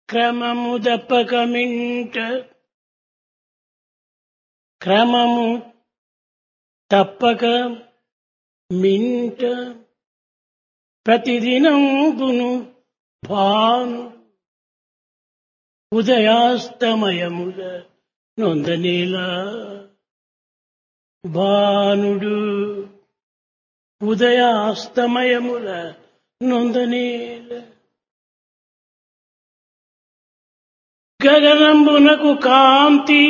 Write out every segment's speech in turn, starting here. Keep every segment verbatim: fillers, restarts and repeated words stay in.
క్రమము దప్పక మింట క్రమము తప్పక మింట ప్రతిదినంబును భాను ఉదయాస్తమయముల నొందనేలా భానుడు ఉదయాస్తమయముల నొందనేల గగనంబునకు కాంతి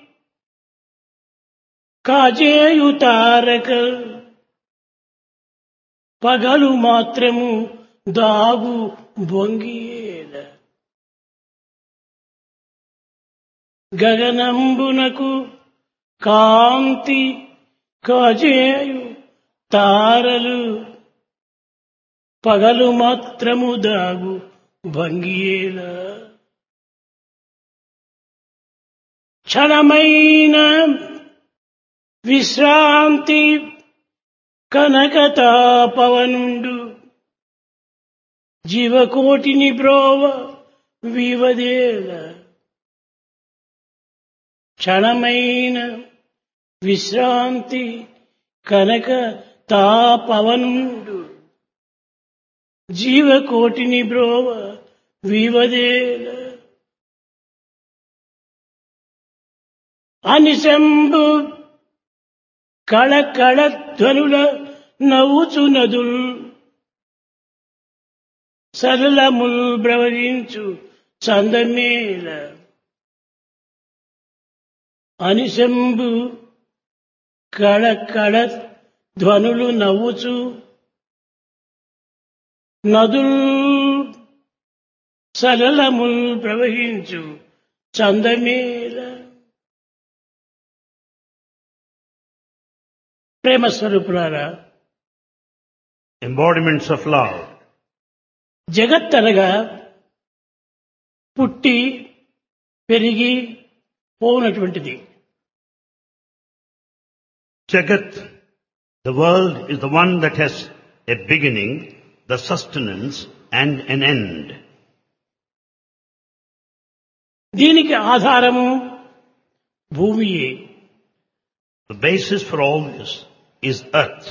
కాజేయు తారక పగలు మాత్రము దాగు బొంగియేల గగనంబునకు కాంతి కాజేయు తారలు పగలు మాత్రము దాగు భంగియేల క్షణమైన విశ్రాంతి కనకతాపవనుండు జీవకోటిని బ్రోవ వివదేల క్షణమైన విశ్రాంతి కనక తాపవనుండు జీవకోటిని బ్రోవ వివదేల అనిశంబు కళకళ ధ్వనుల నవ్వుచు నదుల్ సరళముల్ బ్రవరించు చందమేల అనిశంబు కళకళ ధ్వనులు నవ్వుచు నదుల్ సరళముల్ ప్రవహించు చందమేల ప్రేమ స్వరూపులారా, embodiments of love. జగత్తనగా పుట్టి పెరిగి పోనటువంటిది. Jagat, the world, is the one that has a beginning, the sustenance and an end. దీనికి ఆధారము భూమియే. The basis for all this is earth.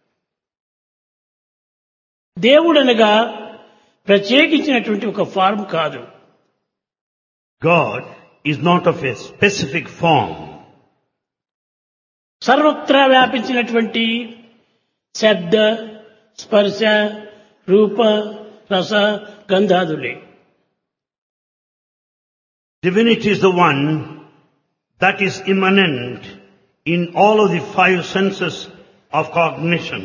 దేవుడనగా ప్రత్యేకించినటువంటి ఒక ఫార్మ్ కాదు. God is not of a specific form. సర్వత్రా వ్యాపించినటువంటి శబ్ద స్పర్శ రూప రస గంధాదులే. Divinity is the one that is immanent in all of the five senses of cognition.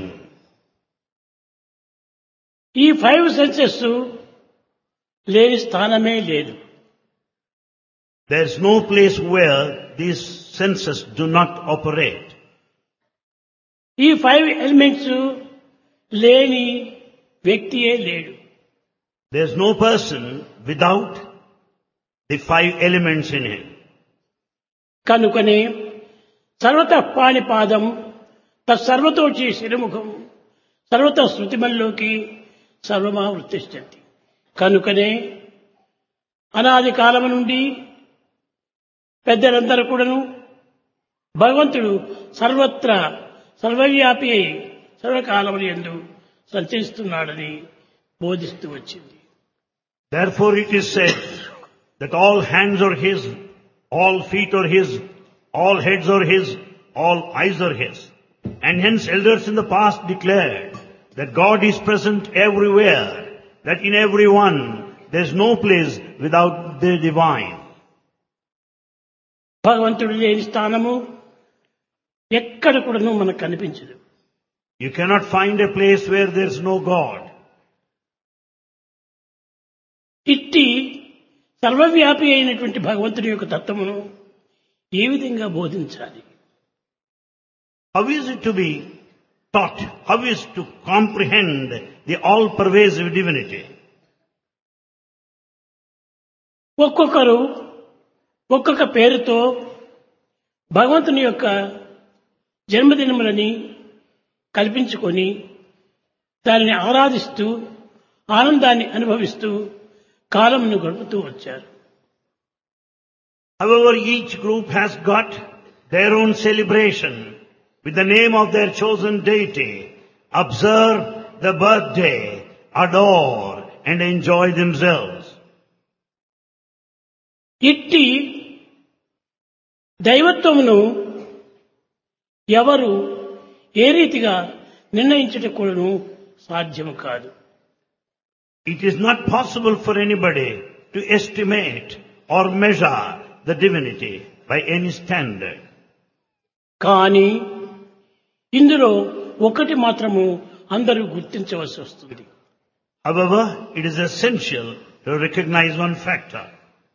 ఈ ఫైవ్ సెన్సెస్ లేని స్థానమే లేదు. There is no place where these senses do not operate. ఈ ఫైవ్ ఎలిమెంట్స్ లేని వ్యక్తియే లేడు. There is no person without the five elements in him. కనుకనే సర్వత పాణిపాదం తత్సర్వతోచి శిరముఖం సర్వత శృతిమల్లోకి సర్వమా వృత్తిష్టంతి. కనుకనే అనాది కాలము నుండి పెద్దలందరూ కూడాను భగవంతుడు సర్వత్రా సర్వవ్యాపి అయి సర్వకాలములు యందు సంచరిస్తున్నాడని బోధిస్తూ వచ్చింది. Therefore it is said that all hands are his, all feet are his, all heads are his, all eyes are his. And hence elders in the past declared that God is present everywhere, that in everyone there is no place without the divine. భగవంతుడు లేని స్థానము ఎక్కడ కూడాను మనకు కనిపించదు. You cannot find a place where there is no God. ఇట్టి సర్వవ్యాపి అయినటువంటి భగవంతుడి యొక్క తత్వమును ఏ విధంగా బోధించాలి? How is it to be taught? How is to comprehend the all-pervasive divinity? ఒక్కొక్కరు ఒక్కొక్క పేరుతో భగవంతుని యొక్క జన్మదినములని కల్పించుకొని దానిని ఆరాధిస్తూ ఆనందాన్ని అనుభవిస్తూ కాలమును గడుపుతూ వచ్చారు. However, each group has got their own celebration with the name of their chosen deity. Observe the birthday, adore and enjoy themselves. ఇట్టి దైవత్వమును ఎవరు ఏ రీతిగా నిర్ణయించుటకు సాధ్యము కాదు. It is not possible for anybody to estimate or measure the divinity by any standard. కానీ ఇందులో ఒకటి మాత్రము అందరూ గుర్తించవలసి వస్తుంది. However, it is essential to recognize one factor.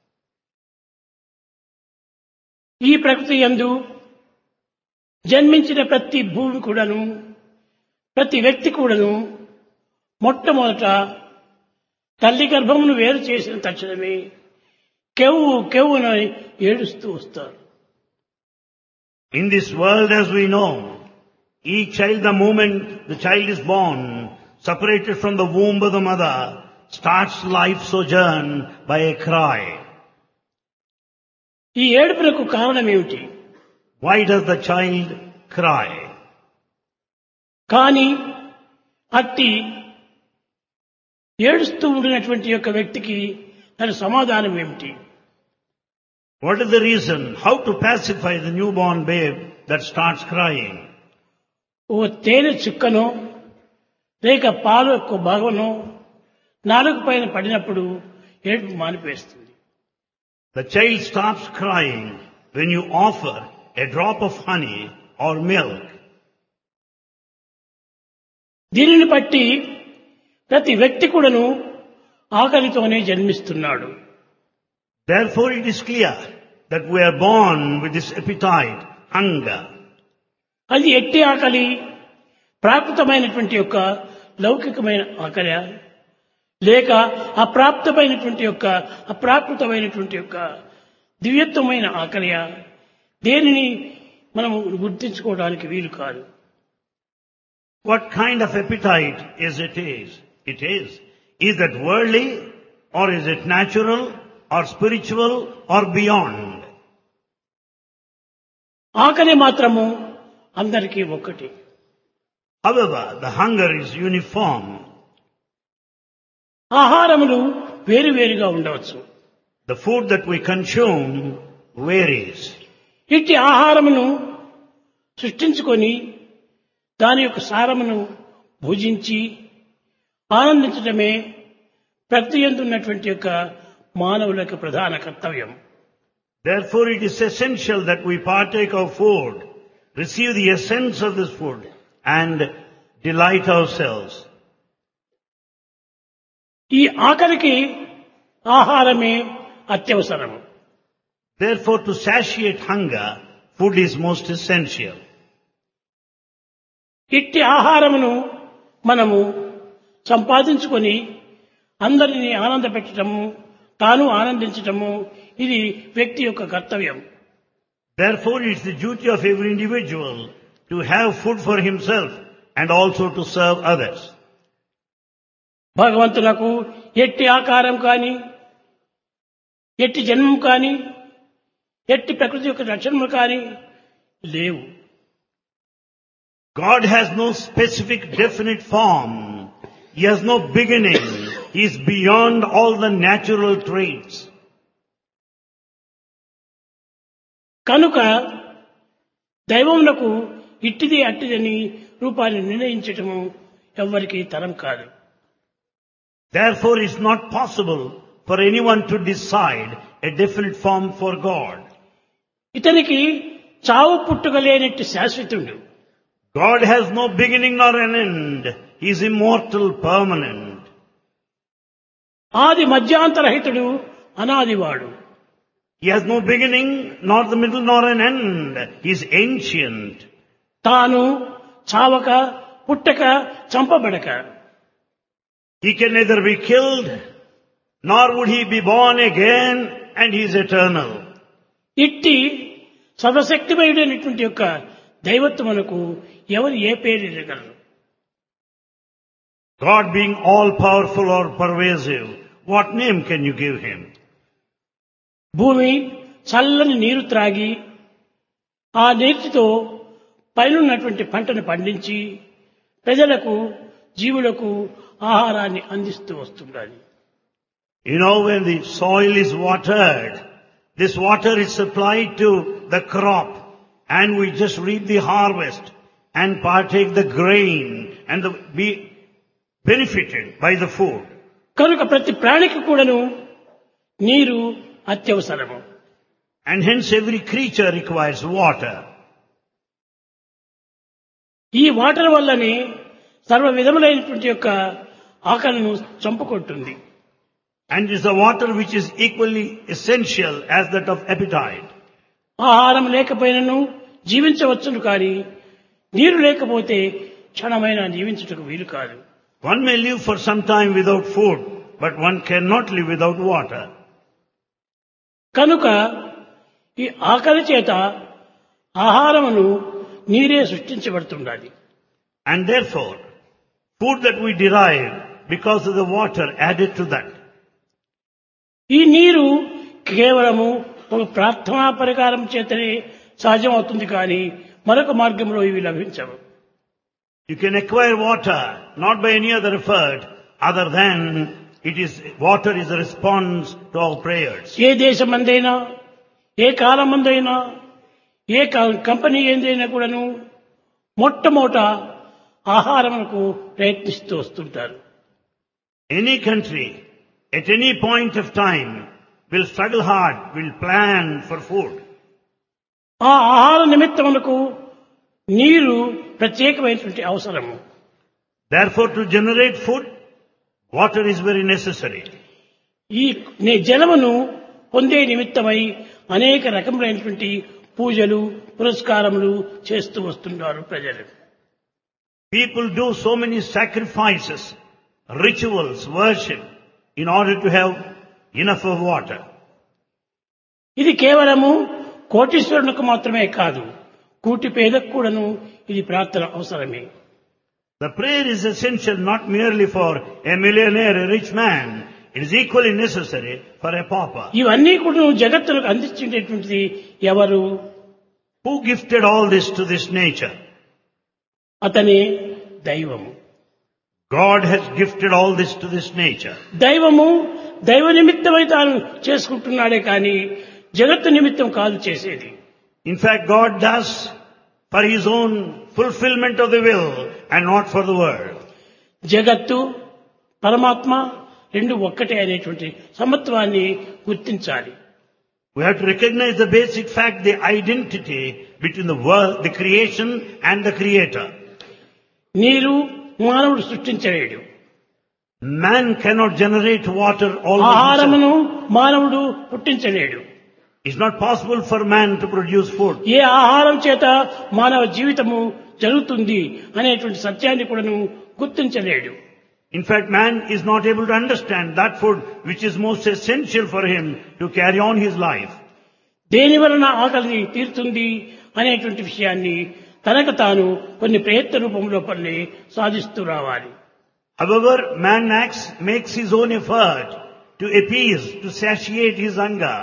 ఈ ప్రకృతి యందు జన్మించిన ప్రతి భూమి కూడాను, ప్రతి వ్యక్తి కూడాను మొట్టమొదట తల్లి గర్భమును వేరు చేసిన తక్షణమే కెవ్వు కెవ్వున ఏడుస్తూ వస్తారు. In this world, as we know, each child, the moment the child is born, separated from the womb of the mother, starts life sojourn by a cry. ఈ ఏడుపునకు కారణం ఏమిటి? Why does the child cry? కానీ అట్టి ఏడుస్తూ ఉండినటువంటి యొక్క వ్యక్తికి తన సమాధానం ఏమిటి? What is the reason? How to pacify the newborn babe that starts crying? ఓ తేనె చుక్కనో లేక పాలు యొక్క భాగంలో నాలుగు పైన పడినప్పుడు ఏడుపు మానిపేస్తుంది. The child stops crying when you offer a drop of honey or milk. దీనిని బట్టి ప్రతి వ్యక్తి కూడాను ఆకలితోనే జన్మిస్తున్నాడు. Therefore, it is clear that we are born with this appetite, hunger. అది ఎట్టి ఆకలి, ప్రాకృతమైనటువంటి యొక్క లౌకికమైన ఆకలి లేక అప్రాప్తమైనటువంటి యొక్క అప్రాకృతమైనటువంటి యొక్క దివ్యత్వమైన ఆకలి, దేనిని మనం గుర్తించుకోవడానికి వీలు కాదు. What kind of appetite is it is? It is. Is that worldly or is it natural or spiritual or beyond? ఆకలి మాత్రము అందరికీ ఒక్కటి. However, the hunger is uniform. ఆహారములు వేరువేరుగా ఉండవచ్చు. The food that we consume varies. ఇట్టి ఆహారమును సృష్టించుకొని దాని యొక్క సారమును భుజించి ఆనందించడమే ప్రకృతి యందు ఉన్నటువంటి యొక్క మానవుల యొక్క ప్రధాన కర్తవ్యం. Therefore, it is essential that we partake of food, receive the essence of this food and delight ourselves. ఈ ఆకలికి ఆహారమే అత్యవసరము. Therefore, to satiate hunger, food is most essential. ఇట్టి ఆహారమును మనము సంపాదించుకొని అందరినీ ఆనంద పెట్టడము, తాను ఆనందించటము, ఇది వ్యక్తి యొక్క కర్తవ్యం. Therefore, it's the duty of every individual to have food for himself and also to serve others. భగవంతునకు ఎట్టి ఆకారం కానీ, ఎట్టి జన్మం కానీ, ఎట్టి ప్రకృతి యొక్క లక్షణములు కానీ లేవు. God has no specific definite form. He has no beginning. He is beyond all the natural traits. కనుక దైవమునకు ఇట్టిది అట్టిదని రూపాన్ని నిర్ణయించటము ఎవ్వరికీ తరం కాదు. Therefore, it's not possible for anyone to decide a definite form for God. ఇతనికి చావు పుట్టుక లేనట్టి శాశ్వతుడు. God has no beginning nor an end. He is immortal, permanent. ఆది మధ్యాంతరహితుడు, అనాదివాడు. He has no beginning, nor the middle, nor an end. He is ancient. తాను చావక, పుట్టక, చంపబడక. He can neither be killed, nor would he be born again, and he is eternal. ఇట్టి సర్వశక్తిమయుడైనటువంటి యొక్క దైవత్వమునకు ఎవరు ఏ పేరు ఇవ్వగలరు? God being all powerful or pervasive, What name can you give him? భూమి చల్లని నీరు త్రాగి ఆ నీటితో పైనున్నటువంటి పంటను పండించి ప్రజలకు జీవులకు ఆహారాన్ని అందిస్తూ వస్తుండాలి. You know, when the soil is watered, this water is supplied to the crop, and we just reap the harvest and partake the grain and the, be benefited by the food. కనుక ప్రతి ప్రాణికి కూడాను నీరు అత్యవసరము. And hence every creature requires water. ఈ water వల్లనే సర్వ విధములైనటువంటి యొక్క ఆకలిను చంపుకుంటుంది. And it is the water which is equally essential as that of appetite. ఆహారం లేకపోయినను జీవించవచ్చును కానీ నీరు లేకపోతే క్షణమైనా జీవించుటకు వీలు కాదు. One may live for some time without food, but one cannot live without water. కనుక ఈ ఆకలి చేత ఆహారమును నీరే సృష్టించబడుతుండాలి. And therefore, food that we derive because of the water added to that. ఈ నీరు కేవలము ఒక ప్రార్థనా పరికారం చేతనే సహజం అవుతుంది కానీ మరొక మార్గంలో ఇవి లభించవు. You can acquire water not by any other effort other than it is water is a response to our prayers. ఏ దేశమందైనా ఏ కాలమందైనా ఏ కంపెనీ ఏందైనా కూడాను మొట్టమొదట ఆహారమునకు ప్రయత్నిస్తూ వస్తుంటారు. Any country at any point of time will struggle hard, will plan for food. ఆ ఆహార నిమిత్తమునకు నీరు ప్రత్యేకమైనటువంటి అవసరము. Therefore, to generate food, water is very necessary. ఈ జలమును పొందే నిమిత్తమై అనేక రకములైనటువంటి పూజలు పురస్కారములు చేస్తూ వస్తున్నారు ప్రజలు. People do so many sacrifices, rituals, worship in order to have enough of water. ఇది కేవలము కోటీశ్వరునికి మాత్రమే కాదు, కూటి పేదకు కూడాను ఇది ప్రార్థన అవసరమే. The prayer is essential not merely for a millionaire, a rich man. It is equally necessary for a pauper. ఇవన్నీ కూడా జగత్తులకు అందించేటువంటిది ఎవరు? Who gifted all this to this nature? అతనే దైవము. God has gifted all this to this nature. దైవము దైవ నిమిత్తమై తాను చేసుకుంటున్నాడే కానీ జగత్తు నిమిత్తం కాదు చేసేది. In fact, God does for His own fulfillment of the will and not for the world. జగత్తు పరమాత్మ రెండు ఒక్కటే అనేటువంటి సమత్వాన్ని గుర్తించాలి. We have to recognize the basic fact, the identity between the world, the creation and the creator. నీరు మానవుడు సృష్టించలేడు. Man cannot generate water all by himself. ఆహారమును మానవుడు పుట్టించలేడు. It's not possible for man to produce food. ఏ ఆహారం చేత మానవ జీవితము జరుగుతుంది అనేటువంటి సత్యాన్ని కూడాను గుర్తించలేడు. In fact, man is not able to understand that food which is most essential for him to carry on his life. దేని వలన ఆకలి తీరుతుంది అనేటువంటి విషయాన్ని తనకు తాను కొన్ని ప్రయత్న రూపంలో పని సాధిస్తూ రావాలి. However, man acts, makes his own effort to appease, to satiate his hunger.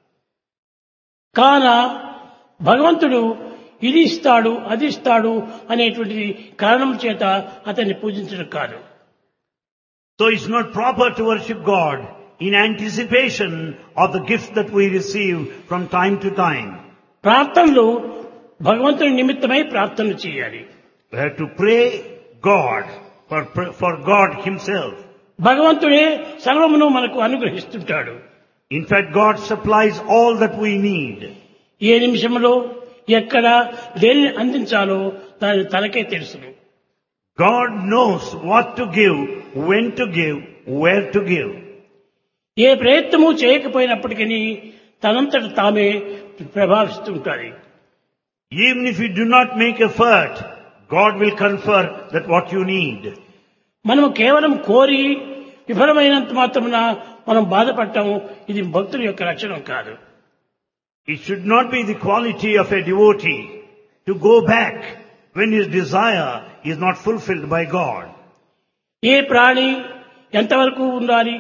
కాన భగవంతుడు ఇది ఇస్తాడు అది ఇస్తాడు అనేటువంటి కారణం చేత అతన్ని పూజించడం కాదు. So it's not proper to worship God in anticipation of the gifts that we receive from time to time. ప్రార్థనలు భగవంతుని నిమిత్తమై ప్రార్థన చేయాలి. We have to pray God for, for God Himself. భగవంతుడే సర్వమును మనకు అనుగ్రహిస్తుంటాడు. In fact, God supplies all that we need. ఏ నిమిషంలో ఎక్కడ దేనిని అందించాలో దాని తనకే తెలుసును. God knows what to give, when to give, where to give. ఏ ప్రయత్నము చేయకపోయినప్పటికీ తనంతట తామే ప్రభావిస్తుంటాయి. Even if you do not make effort, God will confer that what you need. మనము కేవలం కోరి విఫలమైనంత మాత్రమున మనం బాధపడటం ఇది భక్తుల యొక్క లక్షణం కాదు. It should not be the quality of a devotee to go back when his desire is not fulfilled by God. ఏ ప్రాణి ఎంతవరకు ఉండాలి,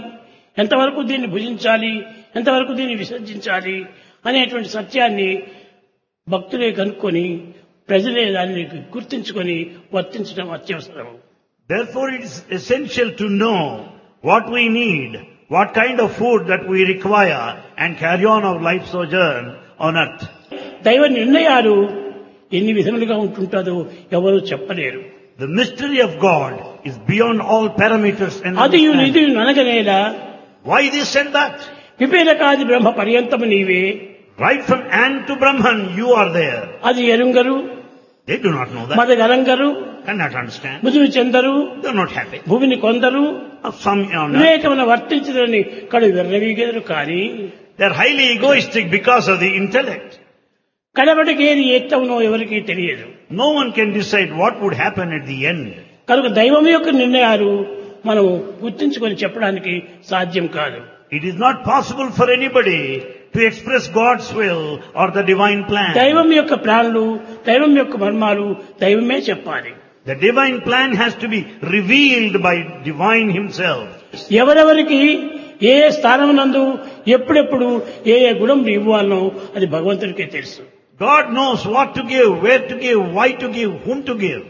ఎంతవరకు దీన్ని భుజించాలి, ఎంతవరకు దీన్ని విసర్జించాలి అనేటువంటి సత్యాన్ని భక్తులే కనుక్కొని ప్రజలే దాన్ని గుర్తించుకొని వర్తించడం అత్యవసరం. Therefore it is essential to know what we need, what kind of food that we require, and carry on our life sojourn on earth. దైవ నిర్ణయాలు ఎన్ని విధములుగా ఉంటుంటుందో ఎవరు చెప్పలేరు. The mystery of God is beyond all parameters and అది understanding. ఇది అనగనేలా Why this and that? విపేలకాది బ్రహ్మ పర్యంతము నీవే, Right from Ant to Brahman, you are there. అది ఎరుంగరు, They do not know that, మదగరంగరు, cannot understand. ముదురు చెందరు, They are not happy. భూమిని కొందరు Of some honor. వివేకమున వర్తించదని కడు విర్రవీగెదరు కానీ They are highly egoistic because of the intellect. కడబడికి ఏది ఎత్తవునో ఎవరికీ తెలియదు. No one can decide what would happen at the end. కనుక దైవం యొక్క నిర్ణయాలు మనం గుర్తించుకొని చెప్పడానికి సాధ్యం కాదు. It is not possible for anybody to express God's will or the divine plan. దైవం యొక్క ప్లాన్లు, దైవం యొక్క మర్మాలు దైవమే చెప్పాలి. The divine plan has to be revealed by divine himself. ఎవరెవరికి ఏ ఏ స్థానమునందు ఎప్పుడెప్పుడు ఏ ఏ గుణం ఇవ్వాలనో అది భగవంతుడికే తెలుసు. God knows what to give, where to give, why to give, whom to give.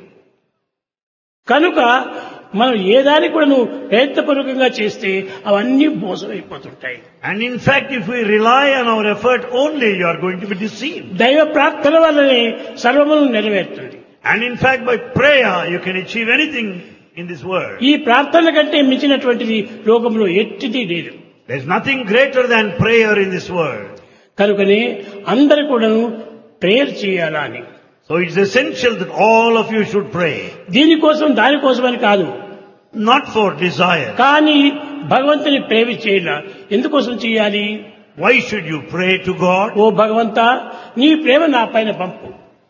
కనుక మనం ఏ దాన్ని కూడా నువ్వు ప్రయత్నపూర్వకంగా చేస్తే అవన్నీ మోసమైపోతుంటాయి. And in fact, if we rely on our effort only, you are going to be deceived. దైవ ప్రార్థన వల్లనే సర్వమును నెరవేరుతుంది. And in fact, by prayer, you can achieve anything in this world. ఈ ప్రార్థన కంటే మించినటువంటిది లోకంలో ఎట్టిది లేదు. There is nothing greater than prayer in this world. కనుకనే అందరు కూడాను ప్రేయర్ చేయాలా అని. So it's essential that all of you should pray. దీనికోసం దానికోసమని కాదు, Not for desire. కానీ భగవంతుని ప్రేమ చేయాల. ఎందుకోసం చేయాలి? Why should you pray to God? ఓ భగవంతా, నీ ప్రేమ నా పైన పంపు.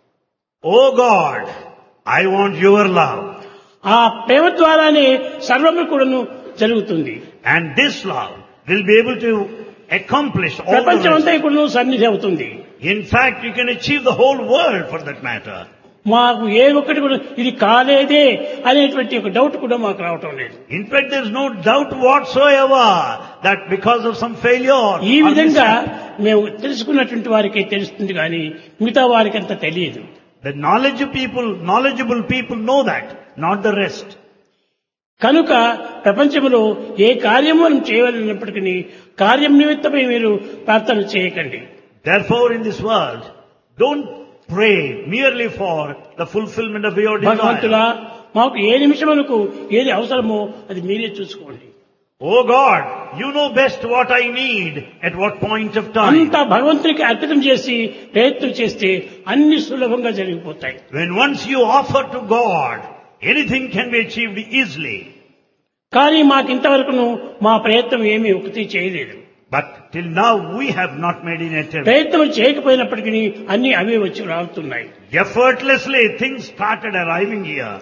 Oh God, I want your love. ఆ ప్రేమ ద్వారానే సర్వము కూడాను జరుగుతుంది. And this love will be able to accomplish all the ప్రపంచమంతా rest. కూడాను సన్నిధి అవుతుంది. In fact, you can achieve the whole world for that matter. మాకు ఏ ఒక్కటి కూడా ఇది కాలేదే అనేటువంటి ఒక డౌట్ కూడా మాకు రావటం లేదు. In fact, there is no doubt whatsoever that because of some failure, ఈ or విధంగా mishap, మేము తెలుసుకున్నటువంటి వారికే తెలుస్తుంది కానీ మిగతా వారికి అంత తెలియదు. the knowledge people, knowledgeable people know that, not the rest. కనుక ప్రపంచంలో ఏ కార్యము మనం చేయవలసినప్పటికీ కార్యం నిమిత్తమై మీరు ప్రార్థన చేయకండి. Therefore, in this world, don't pray merely for the fulfillment of your భగవంతులా, desire. మాకు ఏ నిమిషములకు ఏది అవసరమో అది మీరే చూసుకోండి. Oh God, you know best what I need at what point of time. అంతా భగవంతునికి అర్పితం చేసి ప్రయత్నం చేస్తే అన్ని సులభంగా జరిగిపోతాయి. When once you offer to God, anything can be achieved easily. కానీ మాకు ఇంతవరకును మా ప్రయత్నం ఏమీ ఒకటి చేయలేదు. But till now we have not made an attempt. ప్రయత్నం చేయకపోయినప్పటికీ అన్ని అవే వచ్చి రావుతున్నాయి. Effortlessly things started arriving here.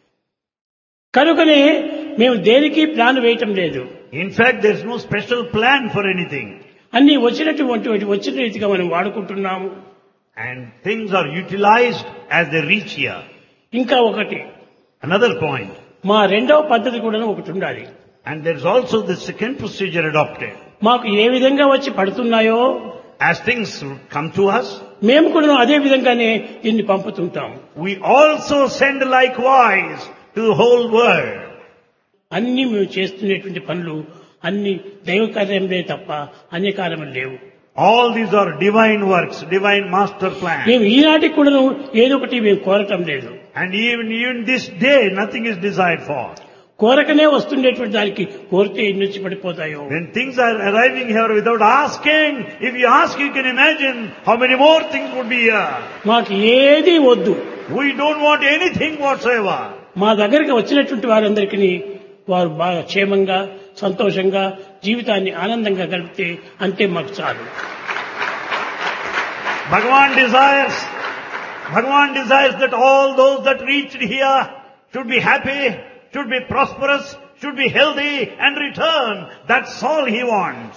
కనుకనే మేము దేనికి ప్లాన్ వేయటం లేదు. In fact, there is no special plan for anything. అన్ని వచ్చినటువంటి వచ్చిన రీతిగా మనం వాడుకుంటున్నాము. And things are utilized as they reach here. ఇంకా ఒకటి, Another point. మా రెండవ పద్ధతి కూడా ఒకటి ఉండాలి. And there is also the second procedure adopted. మాకు ఏ విధంగా వచ్చి పడుతున్నాయో As things come to us, మేము కూడా అదే విధంగానే దీన్ని పంపుతుంటాం. we also send likewise to the whole world. అన్ని మేము చేస్తున్నటువంటి పనులు అన్ని దైవ కార్యములే తప్ప అన్య కార్యములు లేవు. All these are divine works, divine master plan. మేము ఈనాటికి కూడా ఏదో ఒకటి మేము కోరటం లేదు. And even, even this day, nothing is desired for. కోరకనే వస్తుండేటువంటి దానికి కోరితే ఎన్ని వచ్చి పడిపోతాయో. When things are arriving here without asking, if you ask, you can imagine how many more things would be here. మాకు ఏది వద్దు. We don't want anything whatsoever. మా దగ్గరికి వచ్చినటువంటి వారందరికీ వారు బాగా క్షేమంగా సంతోషంగా జీవితాన్ని ఆనందంగా గడిపితే అంతే మాకు చాలు. Bhagavan desires, Bhagavan desires that all those that reached here should be happy, should be prosperous, should be healthy and return. That's all he wants.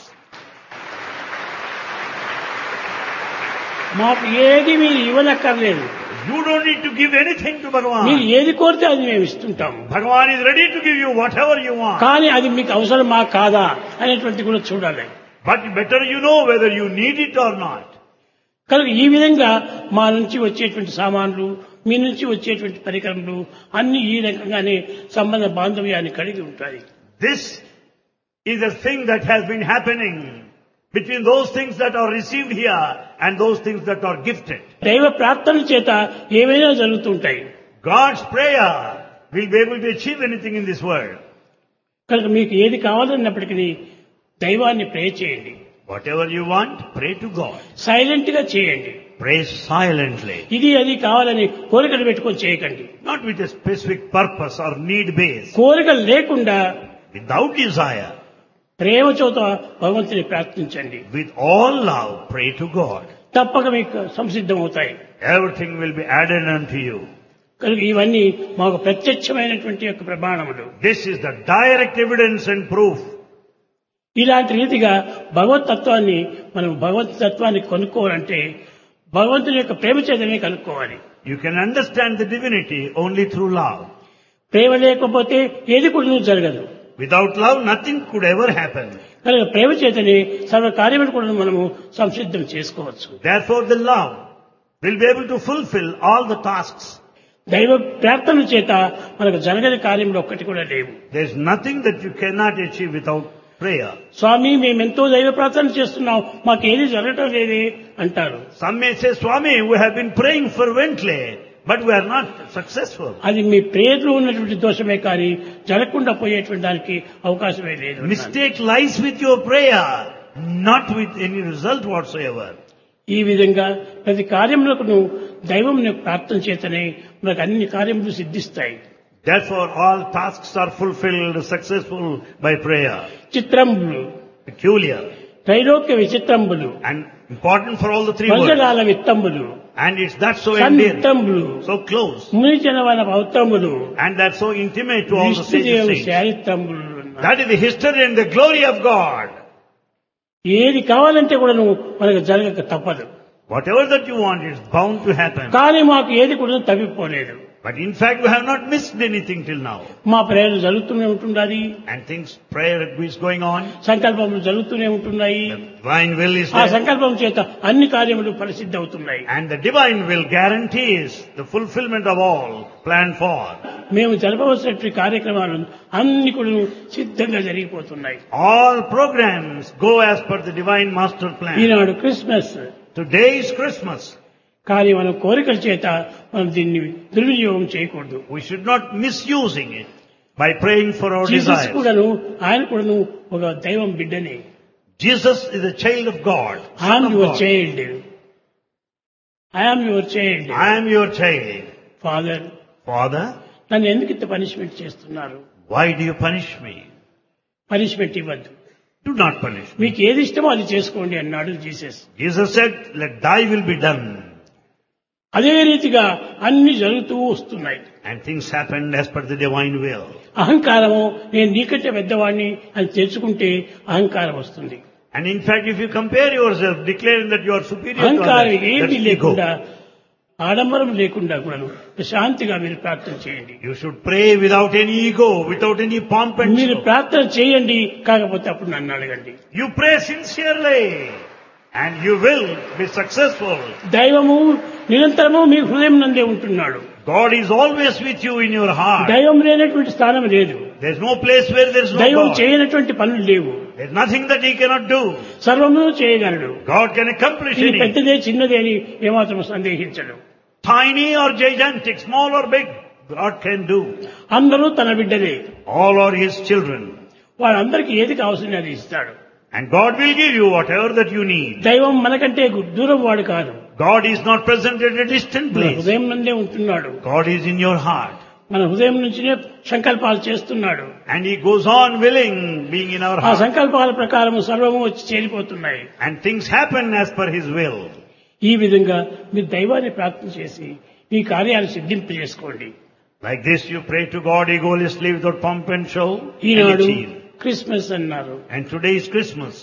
మాకు ఏది మీరు ఇవ్వనక్కర్లేదు. You don't need to give anything to మీరు Bhagavan. ఏది కోరితే అది మేము ఇస్తుంటాము. Bhagavan is ready to give you whatever you want. కానీ అది మీకు అవసరమా కాదా అనేటువంటి కూడా చూడాలి. But better you know whether you need it or not. కనుక ఈ విధంగా మా నుంచి వచ్చేటువంటి సామాన్లు, మీ నుంచి వచ్చేటువంటి పరికరములు అన్ని ఈ రకంగానే సంబంధ బాంధవ్యాన్ని కలిగి ఉంటాయి. This is a thing that has been happening between those things that are received here and those things that are gifted. దైవ ప్రార్థన చేత ఏవైనా జరుగుతుంటాయి. God's prayer will be able to achieve anything in this world. కనుక మీకు ఏది కావాలన్నప్పటికీ దైవాన్ని ప్రే చేయండి. Whatever you want, pray to God. Silent గా చేయండి. Pray silently. ఇది అది కావాలని కోరికలు పెట్టుకొని చేయకండి. Not with a specific purpose or need base. కోరికలు లేకుండా Without desire. ప్రేమ చోత భగవంతుని ప్రార్థించండి. With all love, pray to God. తప్పక మీకు సంసిద్ధం అవుతాయి. Everything will be added unto you. కనుక ఇవన్నీ మాకు ప్రత్యక్షమైనటువంటి యొక్క ప్రమాణములు. This is the direct evidence and proof. ఇలాంటి రీతిగా భగవత్ తత్వాన్ని మనం భగవత్ తత్వాన్ని కనుక్కోవాలంటే భగవంతుని యొక్క ప్రేమ చేతనే కనుక్కోవాలి. You can understand the divinity only through love. ప్రేమ లేకపోతే ఏది కూడా జరగదు. Without love, nothing could ever happen. కనుక ప్రేమ చేతనే సర్వ కార్యములు కూడా మనము సంసిద్ధం చేసుకోవచ్చు. Therefore, the love will be able to fulfill all the tasks. దైవ ప్రార్థన చేత మనకు జరగని కార్యములు ఒక్కటి కూడా లేవు. There is nothing that you cannot achieve without prayer. స్వామి మేమెంతో దైవ ప్రార్థన చేస్తున్నాం, మాకేది జరగటం లేదే అంటారు. Some may say, Swami, we have been praying fervently, but we are not successful. అది మీ ప్రేయర్లో ఉన్నటువంటి దోషమే కానీ జరగకుండా పోయేటువంటి దానికి అవకాశమే లేదు. Mistake lies with your prayer, not with any result whatsoever. ఈ విధంగా ప్రతి కార్యములకు దైవం ప్రార్థన చేతనే మనకు అన్ని కార్యములు సిద్ధిస్తాయి. Therefore, all tasks are fulfilled successful by prayer. చిత్రంబులు, Peculiar Trailokya విచిత్రంబులు, and important for all the three words. వంజగాల విత్తంబులు, And it's that so endearing, సన్నిత్తంబులు, so close, మునిజనవన భౌతంబులు, and that's so intimate to all the విష్ణుదేవు sages. శారిత్రంబులు. That is the history and the glory of God. ఏది కావాలంటే కూడా నువ్వు మనకు జరగక తప్పదు. Whatever that you want is bound to happen. కానీ మాకు ఏది కూడా తప్పిపోలేదు. But in fact, we have not missed anything till now. మా ప్రేయర్లు జరుగుతూనే ఉంటున్నది. And things, prayer is going on. సంకల్పములు జరుగుతూనే ఉంటున్నాయి. The divine will is ఆ there. సంకల్పం చేత అన్ని కార్యములు పరిసిద్ధి అవుతున్నాయి. And the divine will guarantees the fulfillment of all planned for. మేము జరపవలసినటువంటి కార్యక్రమాలు అన్ని కూడా సిద్ధంగా జరిగిపోతున్నాయి. All programs go as per the divine master plan. ఈనాడు క్రిస్మస్. Today is Christmas. కానీ మనం కోరికల చేత మనం దీన్ని దుర్వినియోగం చేయకూడదు. We should not misusing it by praying for our Jesus desires. కూడాను ఆయన కూడాను ఒక దైవం బిడ్డనే. Jesus is a child of God. I am Son of your God. child. I am your child. I am your child. Father, Father, నన్ను ఎందుకు ఇంత punishment చేస్తున్నారు? why do you punish me? Punishment ఇవ్వద్దు. Do not punish me. మీకు ఏది ఇష్టమో అది చేసుకోండి అన్నాడు Jesus. Jesus said, let thy will be done. అదే రీతిగా అన్ని జరుగుతూ వస్తున్నాయి. And things happened as per the divine will. అహంకారము నేను నీకంటే పెద్దవాడిని అని తెచ్చుకుంటే అహంకారం వస్తుంది. And in fact, if you compare yourself, declaring that you are superior to అహంకారం others, ఏమీ that's ego. లేకుండా ఆడంబరం లేకుండా కూడా శాంతిగా మీరు ప్రార్థన చేయండి. You should pray without any ego, without any pomp and మీరు show. ప్రార్థన చేయండి, కాకపోతే అప్పుడు నన్ను అడగండి. You pray sincerely and you will be successful. దైవము నిరంతరము మీ హృదయం నందే ఉంటున్నాడు. God is always with you in your heart. దైవం లేనటువంటి స్థానం లేదు. There's no place where there's no దైవం God. చేయనటువంటి పనులు లేవు. There's nothing that He cannot do. సర్వము చేయగలడు. God can accomplish ఇది anything. పెద్దదే చిన్నదే అని ఏమాత్రం సందేహించడు. Tiny or gigantic, small or big, God can do. అందరూ తన బిడ్డలే. All are His children. వాళ్ళందరికీ ఏది కావాల్సింది అది ఇస్తాడు. And God will give you whatever that you need. దైవం మనకంటే దూరం వాడు కాదు. God is not present at a distant మన place. హృదయం నందే ఉంటున్నాడు. God is in your heart. మన హృదయం నుంచినే సంకల్పాలు చేస్తున్నాడు. And He goes on willing, being in our ఆ heart. సంకల్పాల ప్రకారం సర్వము వచ్చి చేరిపోతున్నాయి. And things happen as per His will. ఈ విధంగా మీరు దైవాన్ని ప్రార్థన చేసి ఈ కార్యాలు సిద్ధింప చేసుకోండి. Like this you pray to God egolessly without pomp and show and ఈనాడు achieve. క్రిస్మస్ అన్నారు. And today is Christmas.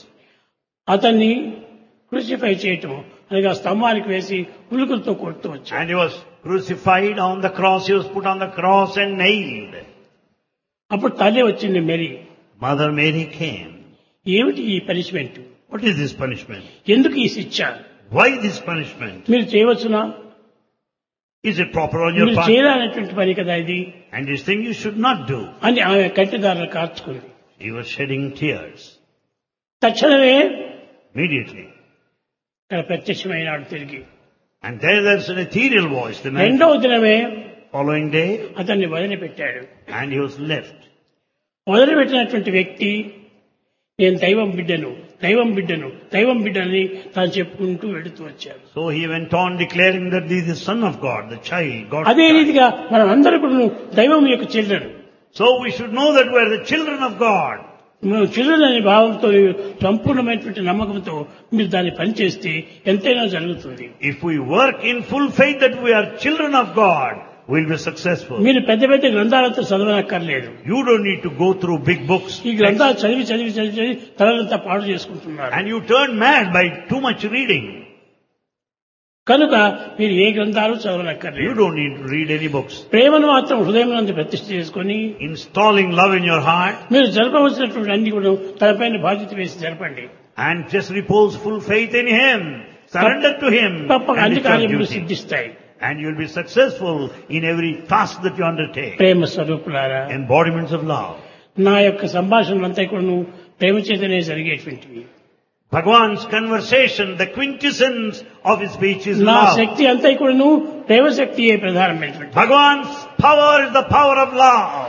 అతన్ని క్రూసిఫై చేయటం అనగా స్తంభానికి వేసి ఉలుకులతో కొడుతూ వచ్చాడు. And He was crucified on the cross, he was put on the cross and nailed. అప్పుడు తల్లి వచ్చింది మేరీ. Mother Mary came. ఏమిటి ఈ punishment? What is this punishment? ఎందుకు ఈ శిక్ష? Why this punishment? మీరు చేయవచ్చునా? Is it proper on your మీరు part? చేయాలనేటువంటి పని కదా ఇది And this thing you should not do. అని ఆమె కంటిదారులు కార్చుకుంది. He was shedding tears. తక్షణమే Immediately. ఇక్కడ ప్రత్యక్షమైనాడు తిరిగి. And there there's an ethereal voice. The man రెండవ దినమే following day, అతన్ని వదిలిపెట్టాడు. and he was left. వదిలిపెట్టినటువంటి వ్యక్తి నేను దైవం బిడ్డను దైవం బిడ్డను దైవం బిడ్డని తాను చెప్పుకుంటూ వెళుతూ వచ్చాడు. So he went on declaring that he is the son of God, the child, God's అదే child. రీతిగా మనం అందరూ కూడా దైవం యొక్క children. So we should know that we are the children of God. మనం చిల్డ్రన్ అనే భావంతో సంపూర్ణమైనటువంటి నమ్మకంతో మీరు దాన్ని పనిచేస్తే ఎంతైనా జరుగుతుంది. If we work in full faith that we are children of God, we will be successful. మీరు పెద్ద పెద్ద గ్రంథాలతో చదవనక్కర్లేదు. You don't need to go through big books. ఈ గ్రంథాలు చదివి చదివి చదివి చదివి తలంతా పాడు చేసుకుంటున్నారు. And you turn mad by too much reading. కనుక మీరు ఏ గ్రంథాలు You చదవనక్కర్లేదు. don't need to read any books. ప్రేమను మాత్రం హృదయం నందు ప్రతిష్ఠ చేసుకొని Installing love in your heart మీరు జరపవలసినటువంటి అన్ని కూడా తనపైన బాధ్యత వేసి జరపండి. and just repose full faith in Him. Surrender to Him. తప్పక And అన్ని it's your కార్యములు duty. సిద్ధిస్తాయి. And you will be successful in every task that you undertake. ప్రేమ స్వరూపులారా, Embodiments of love. నా యొక్క సంభాషణలంతా కూడా ప్రేమ చేతనే జరిగేటువంటివి. Bhagwan's conversation, the quintessence of his speech is నా love. శక్తి అంతా కూడాను ప్రేమ శక్తియే ప్రధానమైనటువంటి. Bhagwan's power is the power of love.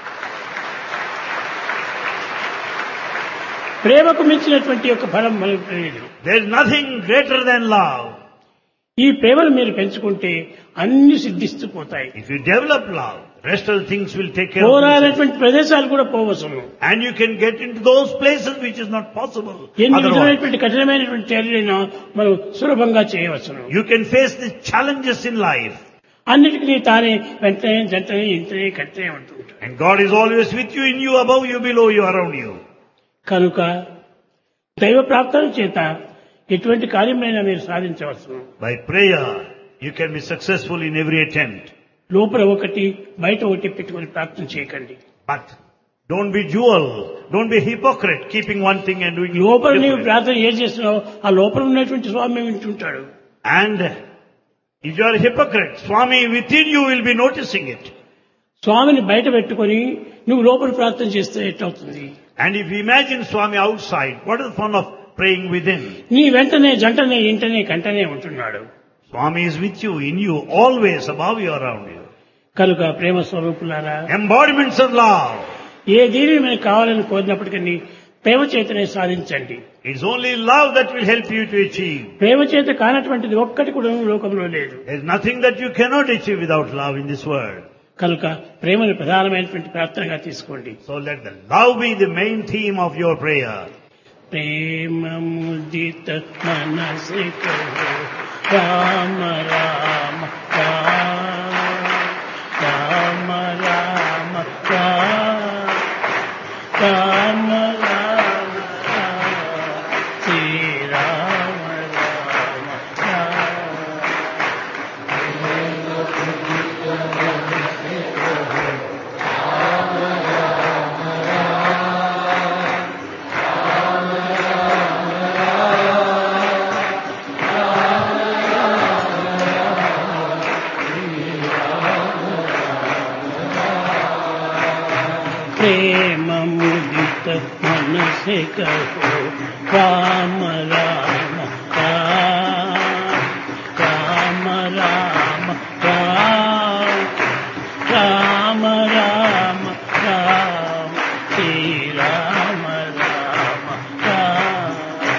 ప్రేమకు మించినటువంటి యొక్క ఫలం మనకు లేదు. There is nothing greater than love. ఈ ప్రేమను మీరు పెంచుకుంటే అన్ని సిద్ధిస్తూ పోతాయి. If you develop love, rest of the things will take care of themselves. పోరాడేటువంటి ప్రదేశాలు కూడా పోవచ్చును. And you can get into those places which is not possible ఎన్ని otherwise. విధమైనటువంటి కఠినమైనటువంటి చర్యలైనా మనం సులభంగా చేయవచ్చును. You can face the challenges in life. అన్నిటికీ తానే వెంటనే జంటనే ఇంటనే కట్టనే ఉంటుంటాడు. And God is always with you, in you, above you, below you, around you. కనుక దైవ ప్రార్థన చేత ఎటువంటి కార్యమైనా మీరు సాధించవచ్చు. By prayer, you can be successful in every attempt. లోపల ఒకటి బయట ఒకటి పెట్టుకొని ప్రార్థన చేయకండి. But don't be dual. Don't be hypocrite, keeping one thing and doing లోపల నీవు different. ప్రార్థన ఏం చేస్తున్నావు ఆ లోపల ఉన్నటువంటి స్వామి వింటుంటాడు. And if you are a hypocrite, Swami within you will be noticing it. స్వామిని బయట పెట్టుకొని నువ్వు లోపల ప్రార్థన చేస్తే ఎట్లవుతుంది? And if you imagine Swami outside, what is the fun of praying within? నీ వెంటనే జంటనే ఇంటనే కంటనే ఉంటున్నాడు. Swami is with you, in you, always above you, around you. కనుక ప్రేమ స్వరూపులారా, Embodiments of love. ఏ దీనిని మనకు కావాలని కోరినప్పటికీ ప్రేమ చేతనే సాధించండి. It's only love that will help you to achieve. ప్రేమ చేత కానటువంటిది ఒక్కటి కూడా లోకంలో లేదు. There's nothing that you cannot achieve without love in this world. కనుక ప్రేమను ప్రధానమైనటువంటి ప్రార్థనగా తీసుకోండి. So let the love be the main theme of your prayer. ప్రేమ ముదిత మనసి కహో రామ రామ రామ రామ రామ రామ రామ శ్రీ రామ రామ ప్రేమ ముదిత మనసి కహో రామ రామ రామ రామ రామ రామ రామ రామ శ్రీ రామ రామ రామ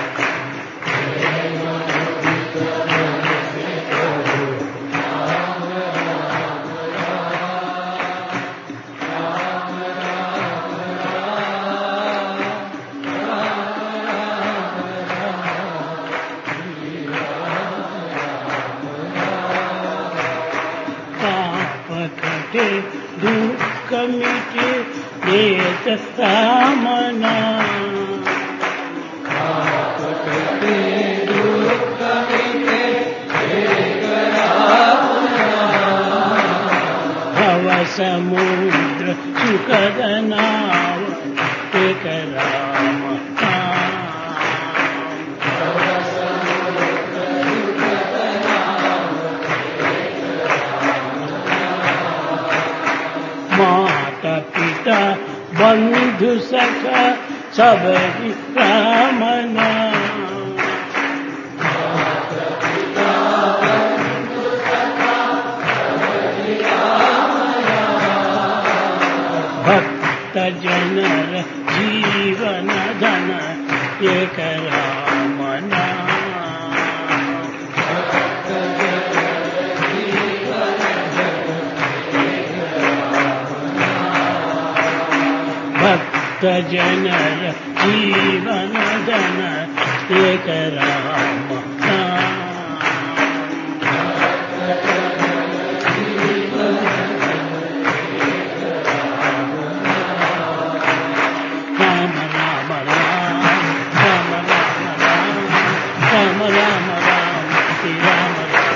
పాపకటే దుఃఖమిటే దేత రామనా పాపకటే దుఃఖమిటే దేత రామనా సముద్ర సుఖద నావ ఏక రామ माता पिता बंधु सखा सबरी राम नाम भक्त जनर जीवन धन एक राम नाम भक्त जनर जीवन धन एक राम नाम राम राम राम राम राम राम राम राम राम श्री राम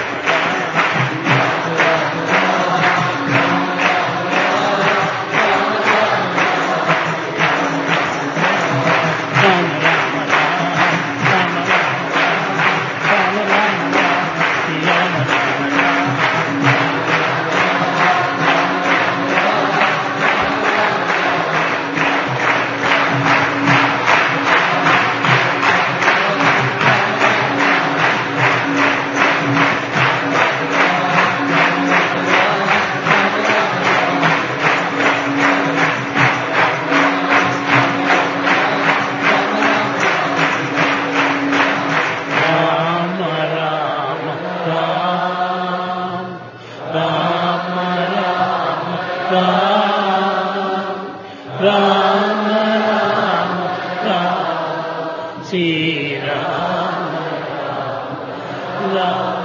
राम राम राम श्री राम राम